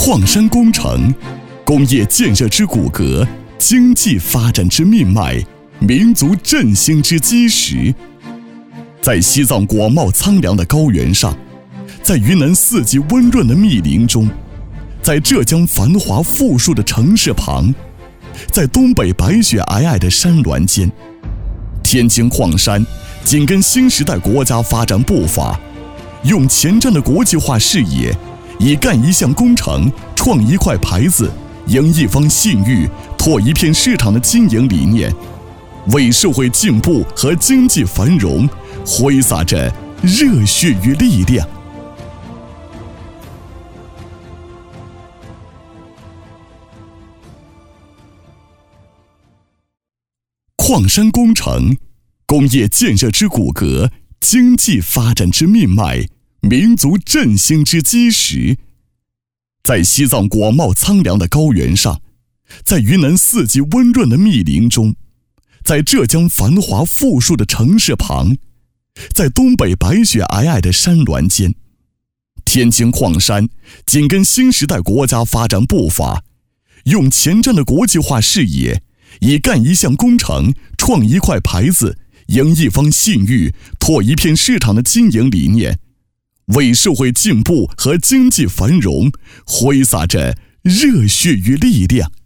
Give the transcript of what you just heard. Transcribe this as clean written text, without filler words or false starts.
矿山工程，工业建设之骨骼，经济发展之命脉，民族振兴之基石。在西藏广袤苍凉的高原上，在云南四季温润的密林中，在浙江繁华富庶的城市旁，在东北白雪皑皑的山峦间，天津矿山紧跟新时代国家发展步伐，用前瞻的国际化视野，以干一项工程、创一块牌子、赢一方信誉、拓一片市场的经营理念，为社会进步和经济繁荣挥洒着热血与力量。矿山工程，工业建设之骨骼，经济发展之命脉，民族振兴之基石。在西藏广袤苍凉的高原上，在云南四季温润的密林中，在浙江繁华富庶的城市旁，在东北白雪皑皑的山峦间，天津矿山紧跟新时代国家发展步伐，用前瞻的国际化视野，以干一项工程、创一块牌子、赢一方信誉、拓一片市场的经营理念，为社会进步和经济繁荣挥洒着热血与力量。